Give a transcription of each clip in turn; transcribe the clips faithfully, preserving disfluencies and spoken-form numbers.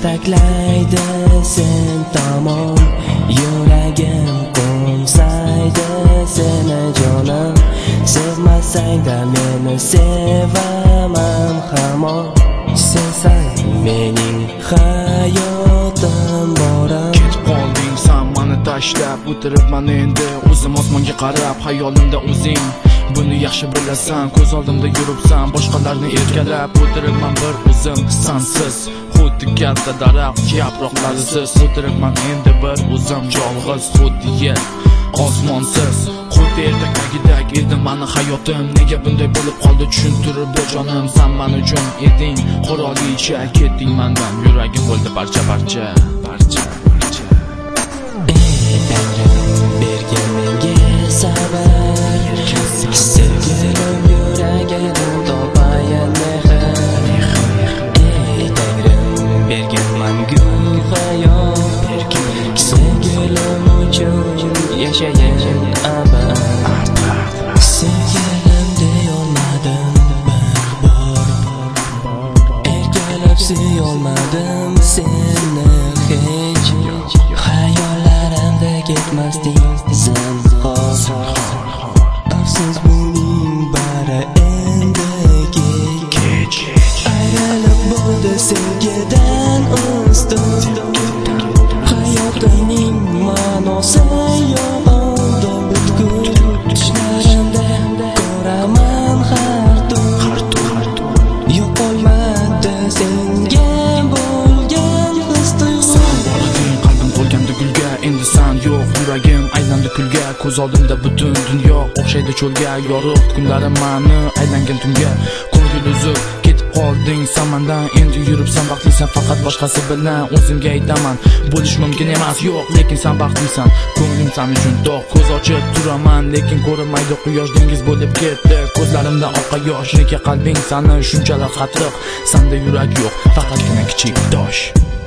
yetaklaydi sen tomon, yuragim qo'msaydi seni jonim. Sevmasangda meni sevaman hamon, sensan mening hayotim borim. Ketib qolding san mani tashlab, o'tiribman endi o'zim osmonga qarab, xayolimda o'zing. Buni yaxshi bilasan, ko'z oldimda yuribsan, boshqalarni erkalab o'tiribman bir o'zim sansiz. Xuddi katta daraxt yaproqlarisiz, o'tiribman endi bir o'zim yolg'iz, xuddi yer osmonsiz. Xuddi ertakdagidek edi mani hayotim, nega bunday bo'lib qoldi tushuntirib ber jonim. Sen men uchun eding qurolicha, ketding mendan, yuragim bo'ldi parcha parcha parcha parcha. Ey Tangrim bergin menga sabr, sevgilim yuragimdan topayin mehr. Ey Tangrim bergin mangu hayot, sevgilim uchun yashayin abad. Sevgilim deyolmadim bir bor, erkalab suyolmadim seni hech. Hayollarimda ketmasding zinhor, afsus buning bari endi kech. Ayrilib bo'ldi sevgidan ustun, hayotimning ma'nosi yo'qoldi butkul. Tushlarimda ko'raman har tun, yo'qolmadi senga bo'lgan his-tuyg'u. Qalbim to'lgandi gulga, endi san yo'q, yuragim aylandi kulga. Ko'z oldimda butun dunyo o'xshaydi cho'lga, yorug' kunlarim mani aylangan tunga. Ko'ngil uzib ketib qolding sen mendan, endi yuribsan baxtlisan faqat boshqasi bilan. O'zimga aytaman bo'lish mumkin emas, yo'q, lekin sen baxtlisan. Ko'nglim sen uchun dog', ko'z ochib turaman, lekin ko'rinmaydi quyosh. Dengiz bo'lib ketdi ko'zlarimda oqa yosh, nega qalbing sani shunchalar qattiq? Senda yurak yo'q, faqatgina kichik tosh.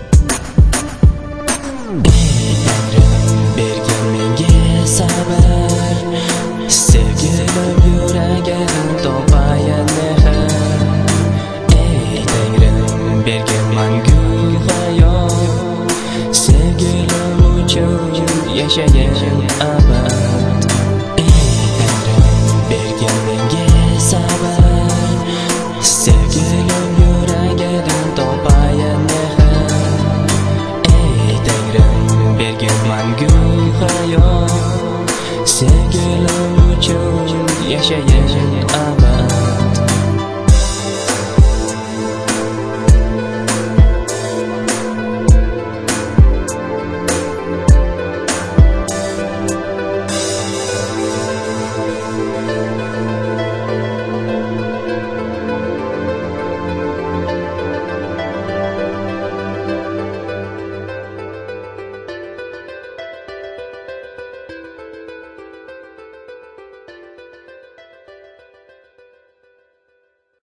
Ey Tangrim bergin menga sabr, sevgilim yuragimdan topayin mehr. Ey Tangrim bergin mangu hayot, sevgilim uchun yashayin abad. Ey Tangrim bergin menga sabr, sevgilim yuragimdan topayin mehr. Ey Tangrim bergin mangu hayot, sevgilim uchun yashayin